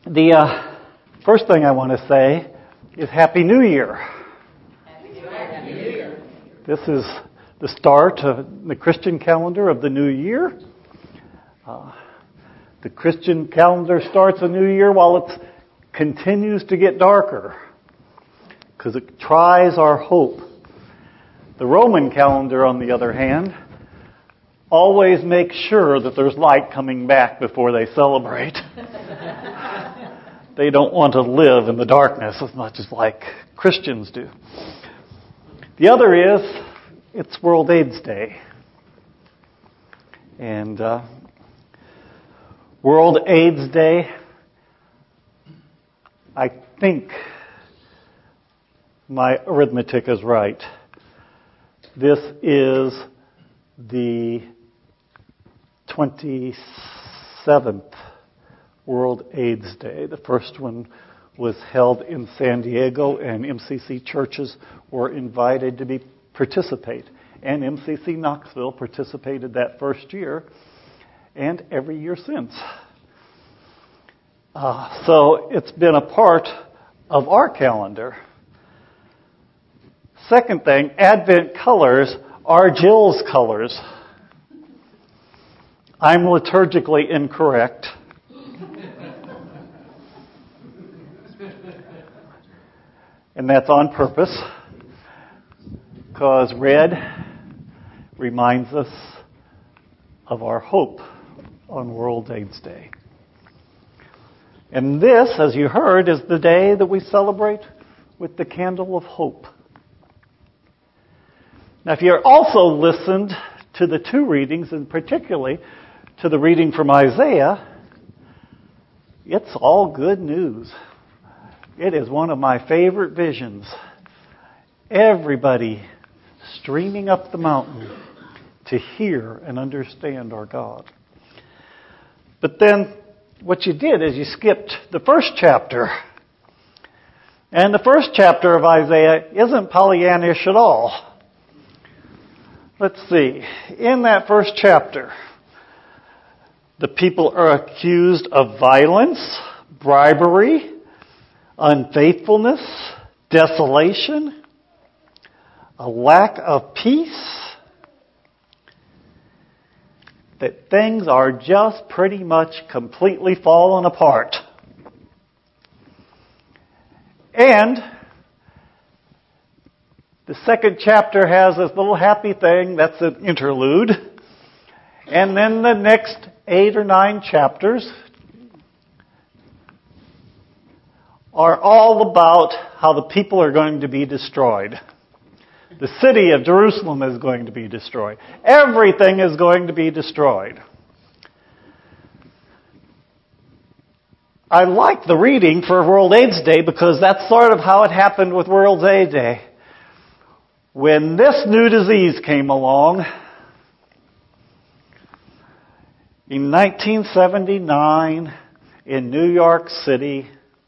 The first thing I want to say is Happy New Year. Happy New Year. This is the start of the Christian calendar of the new year. The Christian calendar starts a new year while it continues to get darker because it tries our hope. The Roman calendar, on the other hand, always makes sure that there's light coming back before they celebrate. They don't want to live in the darkness as much as like Christians do. The other is, it's World AIDS Day. And World AIDS Day, I think my arithmetic is right. This is the 27th World AIDS Day. The first one was held in San Diego, and MCC churches were invited to participate. And MCC Knoxville participated that first year, and every year since. So it's been a part of our calendar. Second thing, Advent colors are Jill's colors. I'm liturgically incorrect. And that's on purpose, because red reminds us of our hope on World AIDS Day. And this, as you heard, is the day that we celebrate with the candle of hope. Now, if you also listened to the two readings, and particularly to the reading from Isaiah, it's all good news. It is one of my favorite visions. Everybody streaming up the mountain to hear and understand our God. But then what you did is you skipped the first chapter. And the first chapter of Isaiah isn't Pollyannish at all. Let's see. In that first chapter, the people are accused of violence, bribery, unfaithfulness, desolation, a lack of peace, that things are just pretty much completely falling apart. And the second chapter has this little happy thing, that's an interlude. And then the next 8 or 9 chapters are all about how the people are going to be destroyed. The city of Jerusalem is going to be destroyed. Everything is going to be destroyed. I like the reading for World AIDS Day because that's sort of how it happened with World AIDS Day. When this new disease came along, in 1979 in New York City,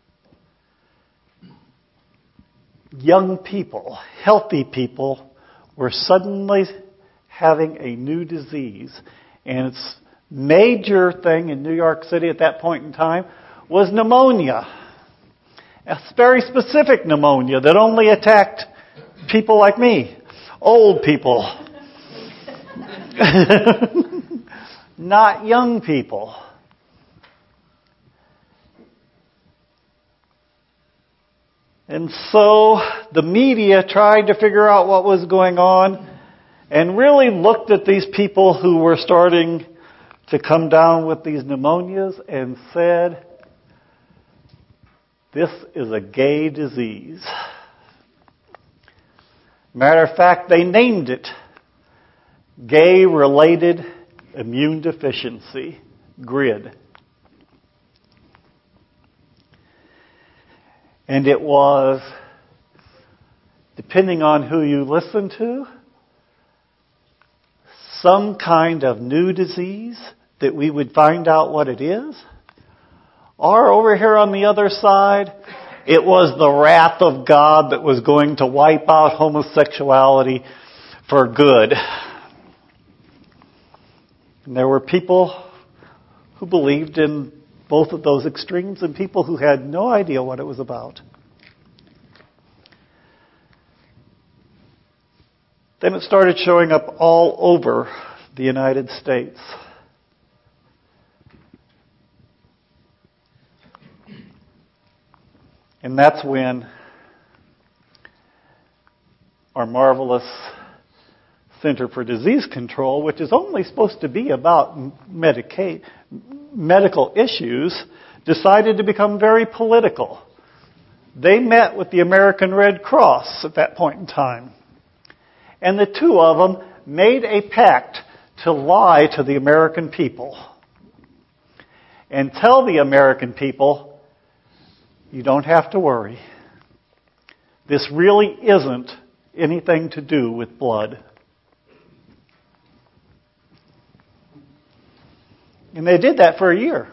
young people, healthy people, were suddenly having a new disease. And its major thing in New York City at that point in time was pneumonia. A very specific pneumonia that only attacked people like me, old people. Not young people. And so the media tried to figure out what was going on and really looked at these people who were starting to come down with these pneumonias and said, this is a gay disease. Matter of fact, they named it Gay-Related Immune Deficiency, GRID. And it was, depending on who you listen to, some kind of new disease that we would find out what it is. Or over here on the other side, it was the wrath of God that was going to wipe out homosexuality for good. And there were people who believed in both of those extremes and people who had no idea what it was about. Then it started showing up all over the United States. And that's when our marvelous Center for Disease Control, which is only supposed to be about medical issues, decided to become very political. They met with the American Red Cross at that point in time. And the two of them made a pact to lie to the American people and tell the American people, you don't have to worry. This really isn't anything to do with blood. And they did that for a year.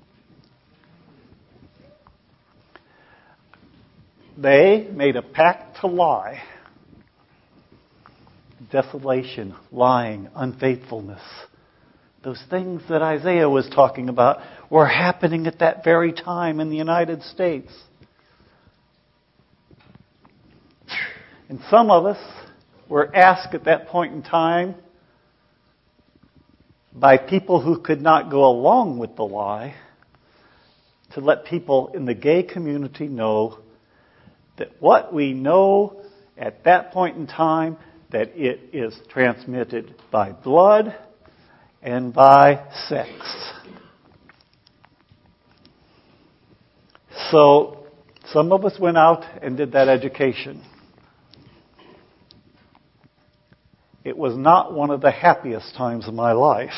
They made a pact to lie. Desolation, lying, unfaithfulness. Those things that Isaiah was talking about were happening at that very time in the United States. And some of us were asked at that point in time by people who could not go along with the lie to let people in the gay community know that what we know at that point in time, that it is transmitted by blood and by sex. So some of us went out and did that education. It was not one of the happiest times of my life.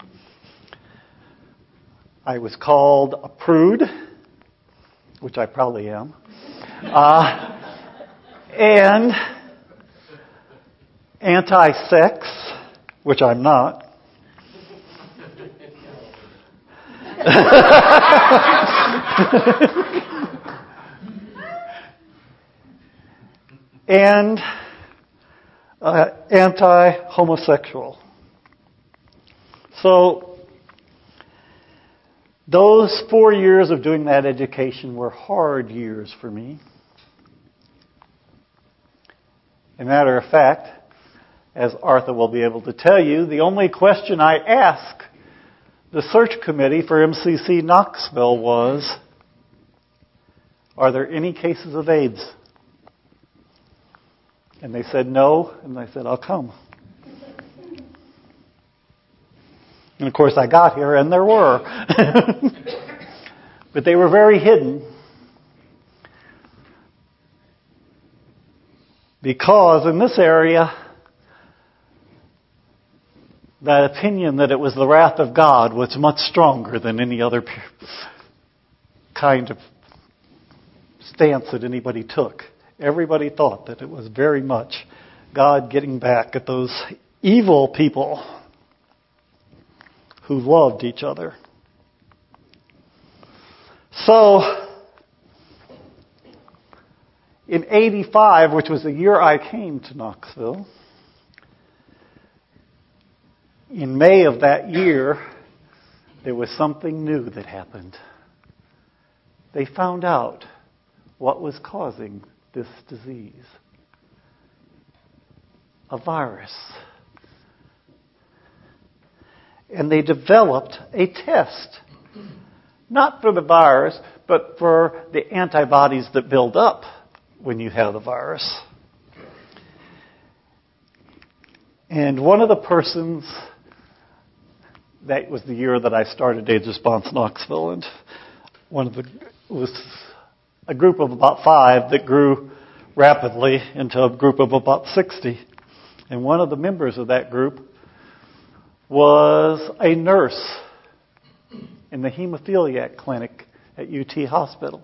I was called a prude, which I probably am, and anti-sex, which I'm not. And anti-homosexual. So those 4 years of doing that education were hard years for me. As a matter of fact, as Arthur will be able to tell you, the only question I asked the search committee for MCC Knoxville was, are there any cases of AIDS? And they said no, and I said, I'll come. And of course I got here and there were. But they were very hidden. Because in this area, that opinion that it was the wrath of God was much stronger than any other kind of stance that anybody took. Everybody thought that it was very much God getting back at those evil people who loved each other. So, in 85, which was the year I came to Knoxville, in May of that year, there was something new that happened. They found out what was causing this disease. A virus. And they developed a test. Not for the virus, but for the antibodies that build up when you have the virus. And one of the persons, that was the year that I started AIDS Response Knoxville, and was a group of about 5 that grew rapidly into a group of about 60. And one of the members of that group was a nurse in the hemophiliac clinic at UT Hospital.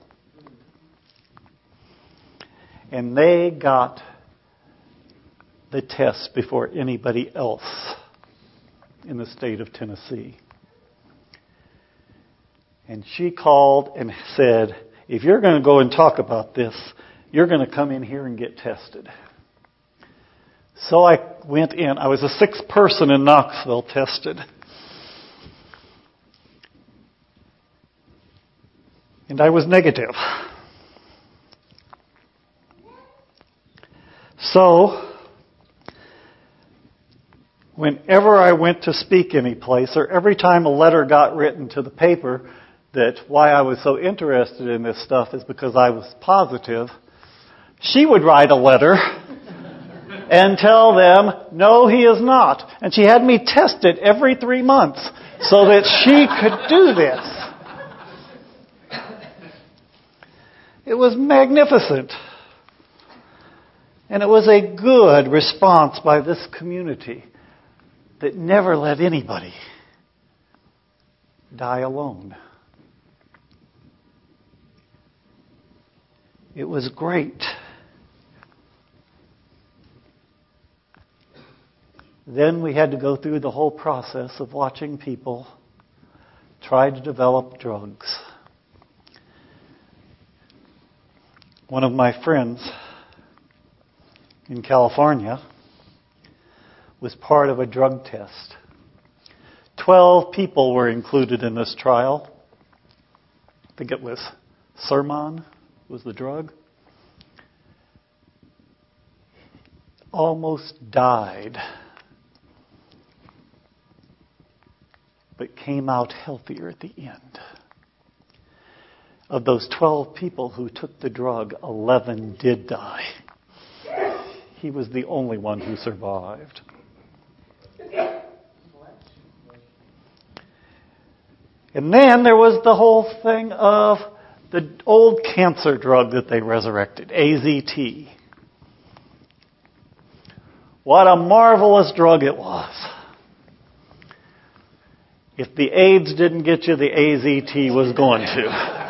And they got the test before anybody else in the state of Tennessee. And she called and said, if you're going to go and talk about this, you're going to come in here and get tested. So I went in. I was the 6th person in Knoxville tested. And I was negative. So, whenever I went to speak any place, or every time a letter got written to the paper that why I was so interested in this stuff is because I was positive, she would write a letter and tell them, no, he is not. And she had me test it every 3 months so that she could do this. It was magnificent. And it was a good response by this community that never let anybody die alone. It was great. Then we had to go through the whole process of watching people try to develop drugs. One of my friends in California was part of a drug test. 12 people were included in this trial. I think it was Sermon was the drug. Almost died, but came out healthier at the end. Of those 12 people who took the drug, 11 did die. He was the only one who survived. And then there was the whole thing of the old cancer drug that they resurrected, AZT. What a marvelous drug it was. If the AIDS didn't get you, the AZT was going to.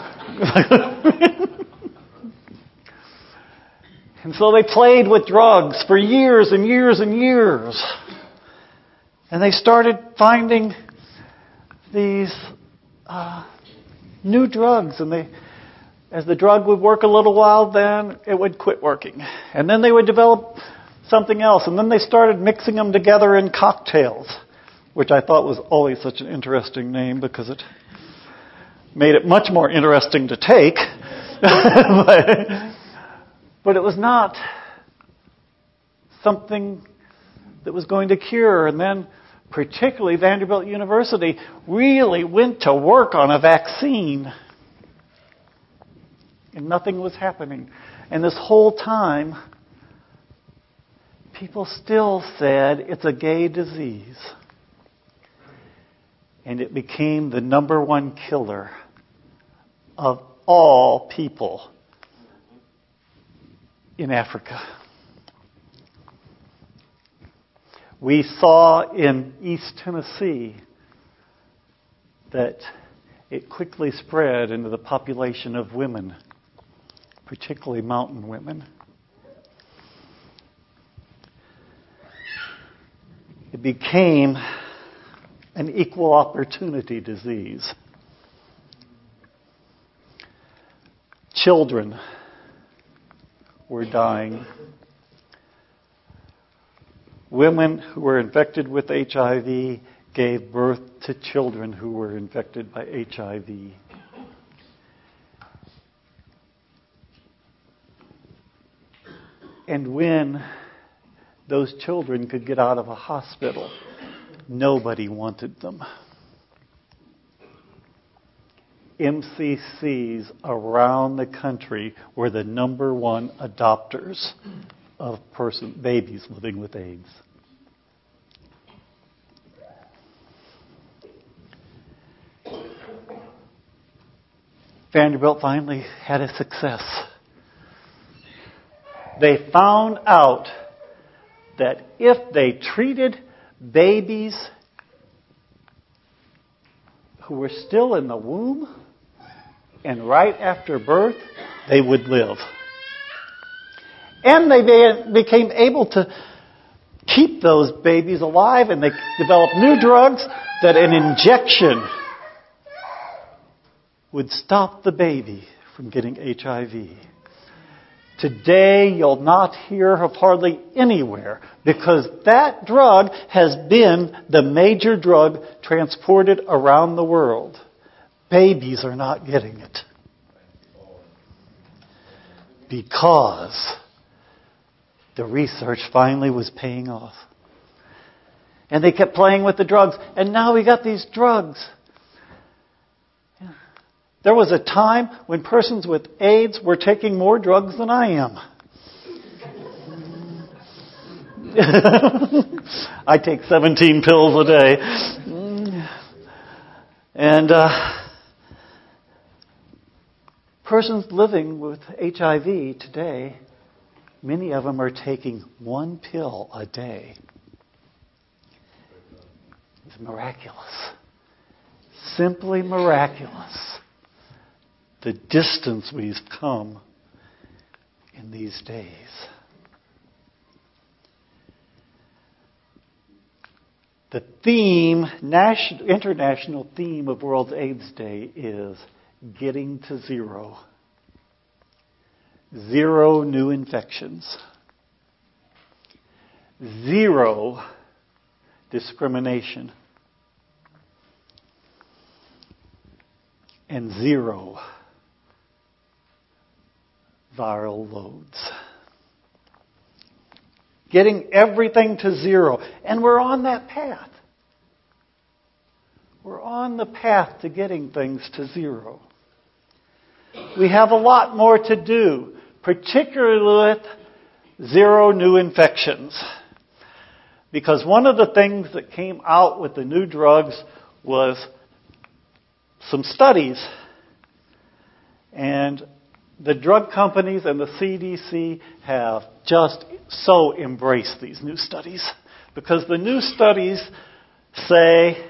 And so they played with drugs for years and years and years. And they started finding these new drugs. And as the drug would work a little while, then it would quit working. And then they would develop something else. And then they started mixing them together in cocktails, which I thought was always such an interesting name because it made it much more interesting to take. But it was not something that was going to cure. And then particularly Vanderbilt University really went to work on a vaccine. And nothing was happening. And this whole time, people still said it's a gay disease. And it became the number one killer of all people in Africa. We saw in East Tennessee that it quickly spread into the population of women, particularly mountain women. It became an equal opportunity disease. Children were dying. Women who were infected with HIV gave birth to children who were infected by HIV. And when those children could get out of a hospital, nobody wanted them. MCCs around the country were the number one adopters of babies living with AIDS. Vanderbilt finally had a success. They found out that if they treated babies who were still in the womb and right after birth, they would live. And they became able to keep those babies alive, and they developed new drugs that an injection would stop the baby from getting HIV. Today, you'll not hear of hardly anywhere because that drug has been the major drug transported around the world. Babies are not getting it. because the research finally was paying off. And they kept playing with the drugs. And now we got these drugs. There was a time when persons with AIDS were taking more drugs than I am. I take 17 pills a day. And persons living with HIV today, many of them are taking 1 pill a day. It's miraculous. Simply miraculous. The distance we've come in these days. The theme, international theme of World AIDS Day is getting to zero. 0 new infections. 0 discrimination. And 0 viral loads. Getting everything to 0. And we're on that path. We're on the path to getting things to 0. We have a lot more to do, particularly with 0 new infections. Because one of the things that came out with the new drugs was some studies. And the drug companies and the CDC have just so embraced these new studies. Because the new studies say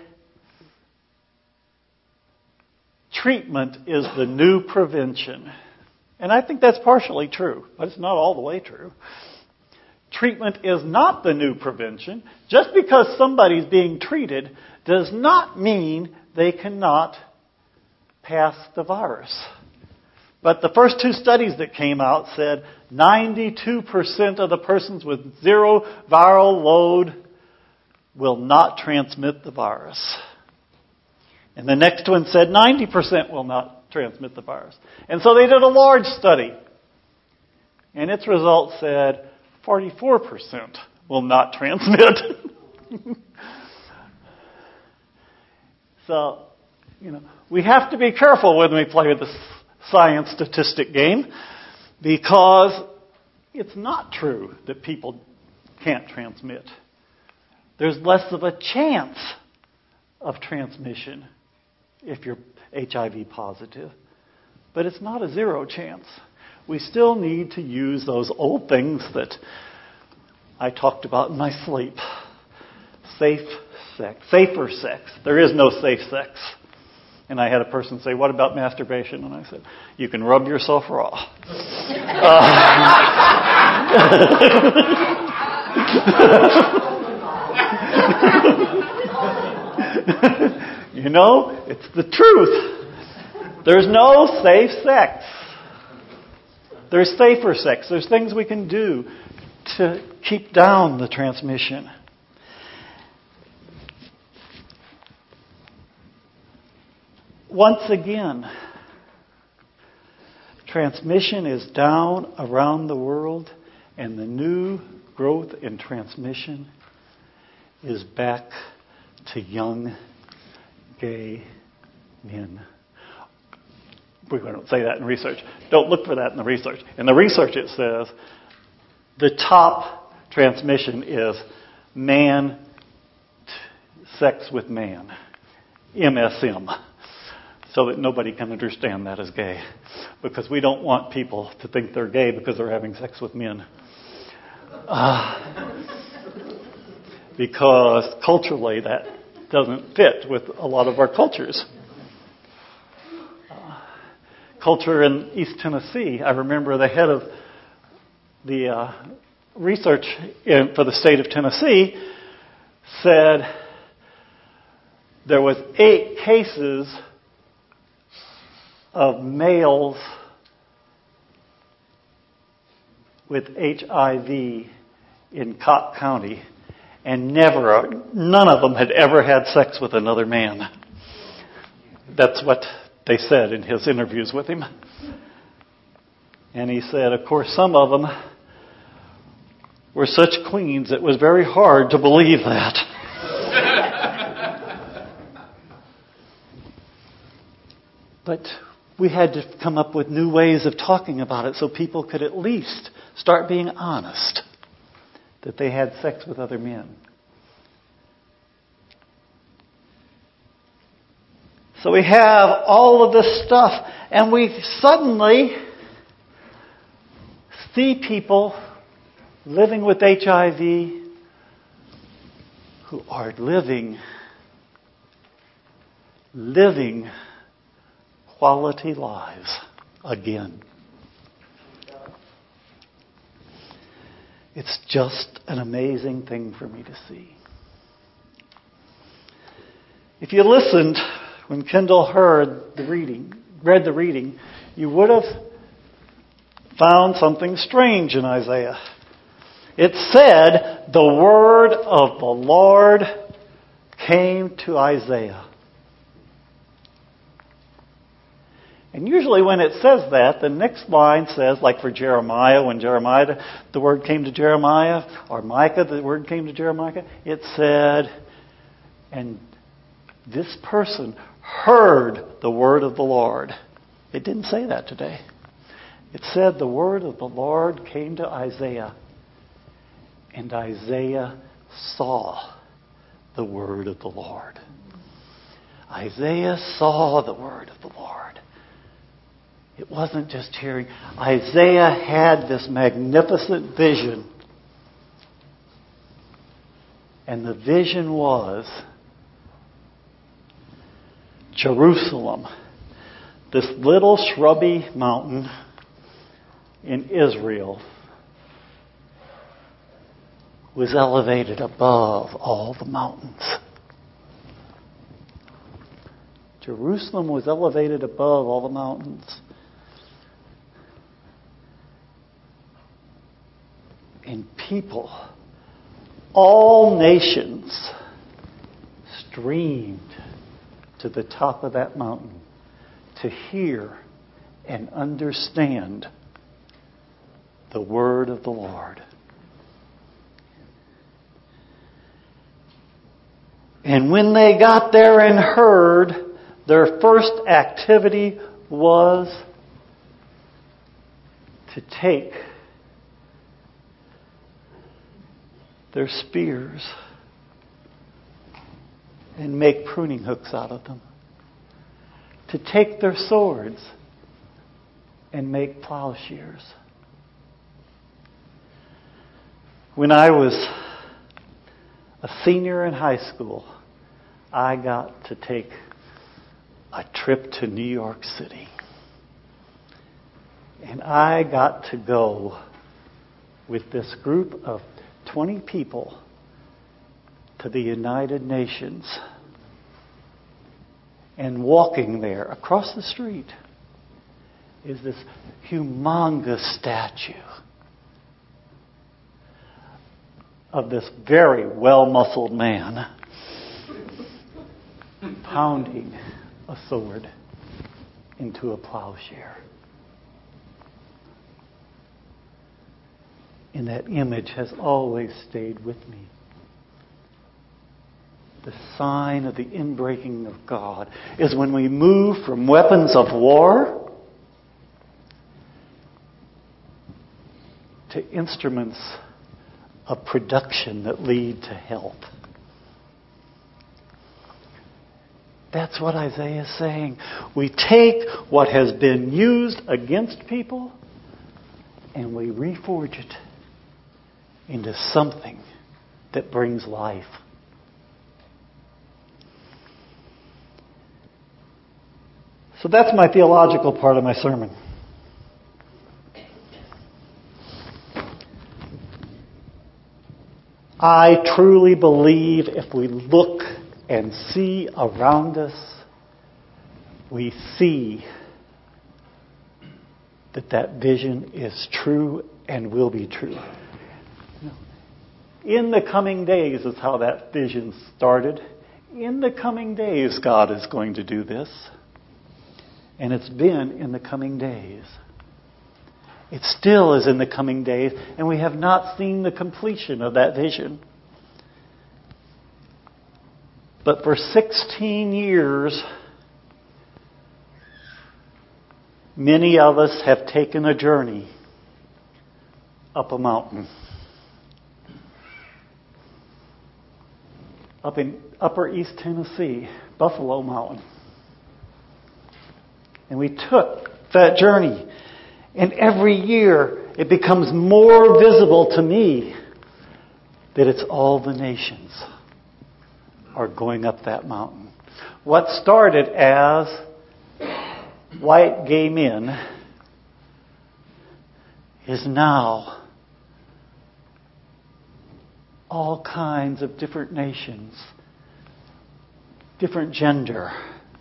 treatment is the new prevention. And I think that's partially true, but it's not all the way true. Treatment is not the new prevention. Just because somebody's being treated does not mean they cannot pass the virus. But the first 2 studies that came out said 92% of the persons with 0 viral load will not transmit the virus. And the next one said 90% will not transmit the virus. And so they did a large study. And its results said 44% will not transmit. So, we have to be careful when we play with this science statistic game, because it's not true that people can't transmit. There's less of a chance of transmission if you're HIV positive, but it's not a 0 chance. We still need to use those old things that I talked about in my sleep. Safer sex. There is no safe sex. And I had a person say, "What about masturbation?" And I said, "You can rub yourself raw." It's the truth. There's no safe sex. There's safer sex. There's things we can do to keep down the transmission. Once again, transmission is down around the world, and the new growth in transmission is back to young gay men. We're going to say that in research. Don't look for that in the research. In the research it says the top transmission is man sex with man, MSM. So that nobody can understand that as gay. Because we don't want people to think they're gay because they're having sex with men. Because culturally that doesn't fit with a lot of our cultures. Culture in East Tennessee, I remember the head of the research for the state of Tennessee said there was 8 cases of males with HIV in Cobb County, and none of them had ever had sex with another man. That's what they said in his interviews with him. And he said, of course, some of them were such queens, it was very hard to believe that. But we had to come up with new ways of talking about it so people could at least start being honest that they had sex with other men. So we have all of this stuff, and we suddenly see people living with HIV who are living quality lives again. It's just an amazing thing for me to see. If you listened when Kendall read the reading, you would have found something strange in Isaiah. It said, the word of the Lord came to Isaiah. And usually when it says that, the next line says, like for Jeremiah, when Jeremiah, the word came to Jeremiah, or Micah, the word came to Jeremiah, it said, and this person heard the word of the Lord. It didn't say that today. It said the word of the Lord came to Isaiah, and Isaiah saw the word of the Lord. Isaiah saw the word of the Lord. It wasn't just hearing. Isaiah had this magnificent vision. And the vision was Jerusalem, this little shrubby mountain in Israel, was elevated above all the mountains. Jerusalem was elevated above all the mountains. And people, all nations, streamed to the top of that mountain to hear and understand the word of the Lord. And when they got there and heard, their first activity was to take their spears and make pruning hooks out of them. To take their swords and make plowshares. When I was a senior in high school, I got to take a trip to New York City. And I got to go with this group of 20 people to the United Nations. And walking there, across the street, is this humongous statue of this very well-muscled man pounding a sword into a plowshare. And that image has always stayed with me. The sign of the inbreaking of God is when we move from weapons of war to instruments of production that lead to health. That's what Isaiah is saying. We take what has been used against people and we reforge it into something that brings life. So that's my theological part of my sermon. I truly believe if we look and see around us, we see that vision is true and will be true. In the coming days is how that vision started. In the coming days, God is going to do this. And it's been in the coming days. It still is in the coming days, and we have not seen the completion of that vision. But for 16 years, many of us have taken a journey up a mountain. Up in Upper East Tennessee, Buffalo Mountain. And we took that journey. And every year it becomes more visible to me that it's all the nations are going up that mountain. What started as white gay men is now all kinds of different nations, different gender.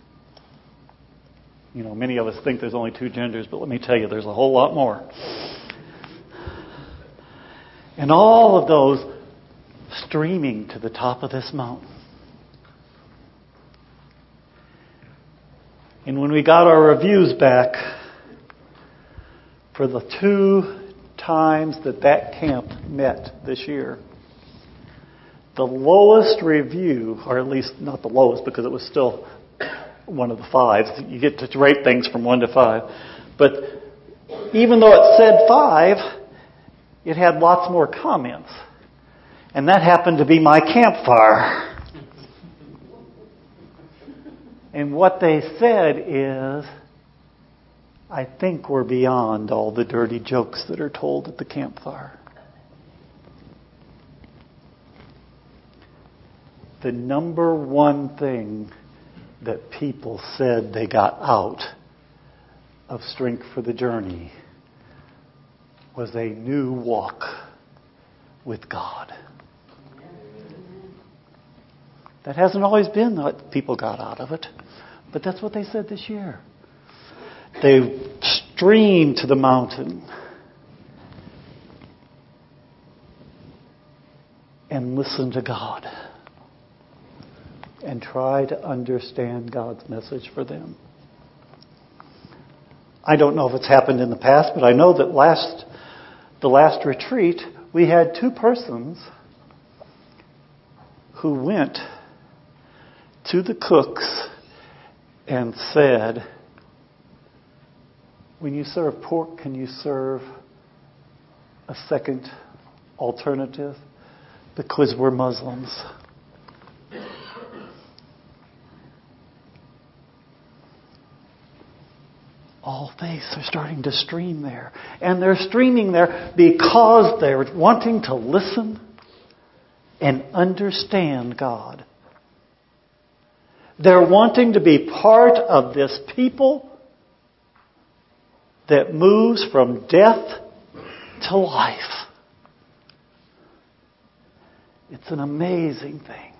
You know, many of us think there's only two genders, but let me tell you, there's a whole lot more. And all of those streaming to the top of this mountain. And when we got our reviews back for the 2 times that camp met this year, the lowest review, or at least not the lowest because it was still one of the 5s. You get to rate things from 1 to 5. But even though it said 5, it had lots more comments. And that happened to be my campfire. And what they said is, I think we're beyond all the dirty jokes that are told at the campfire. The number one thing that people said they got out of Strength for the Journey was a new walk with God. That hasn't always been what people got out of it, but that's what they said this year. They streamed to the mountain and listened to God and try to understand God's message for them. I don't know if it's happened in the past, but I know that the last retreat, we had 2 persons who went to the cooks and said, when you serve pork, can you serve a second alternative? Because we're Muslims. All faiths are starting to stream there. And they're streaming there because they're wanting to listen and understand God. They're wanting to be part of this people that moves from death to life. It's an amazing thing.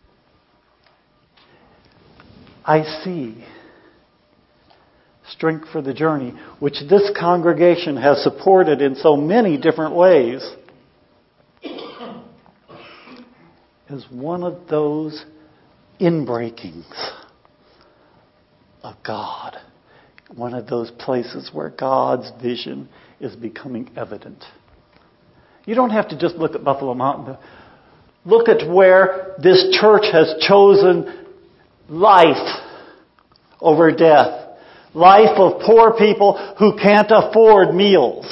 I see Strength for the Journey, which this congregation has supported in so many different ways, as one of those inbreakings of God. One of those places where God's vision is becoming evident. You don't have to just look at Buffalo Mountain. Look at where this church has chosen life over death. Life of poor people who can't afford meals.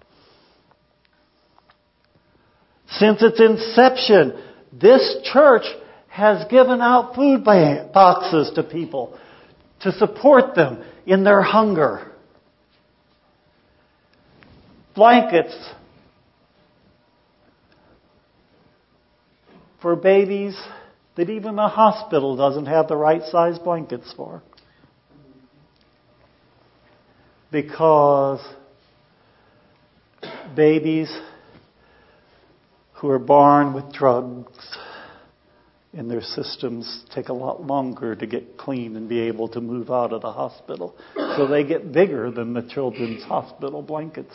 Since its inception, this church has given out food boxes to people to support them in their hunger. Blankets for babies that even the hospital doesn't have the right size blankets for. Because babies who are born with drugs in their systems take a lot longer to get clean and be able to move out of the hospital. So they get bigger than the children's hospital blankets.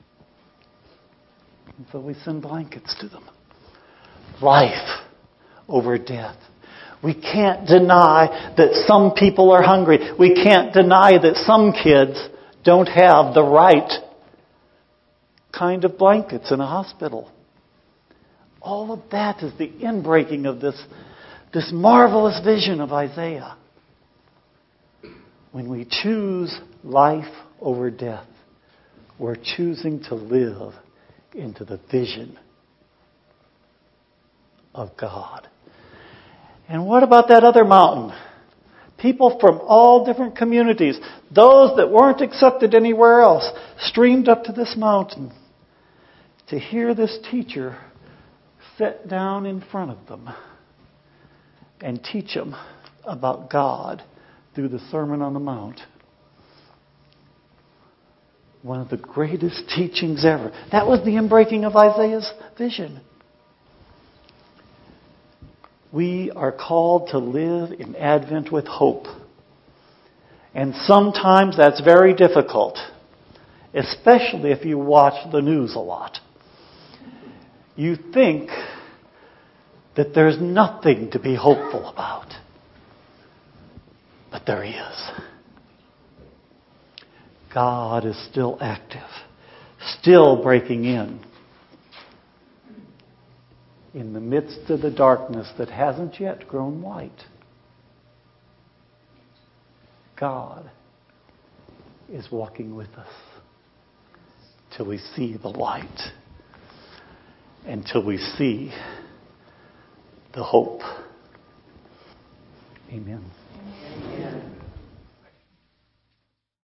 And so we send blankets to them. Life over death. We can't deny that some people are hungry. We can't deny that some kids don't have the right kind of blankets in a hospital. All of that is the inbreaking of this marvelous vision of Isaiah. When we choose life over death, we're choosing to live into the vision of God. And what about that other mountain? People from all different communities, those that weren't accepted anywhere else, streamed up to this mountain to hear this teacher sit down in front of them and teach them about God through the Sermon on the Mount. One of the greatest teachings ever. That was the inbreaking of Isaiah's vision. We are called to live in Advent with hope. And sometimes that's very difficult, especially if you watch the news a lot. You think that there's nothing to be hopeful about. But there is. God is still active, still breaking in the midst of the darkness that hasn't yet grown white. God is walking with us till we see the light, until we see the hope. Amen.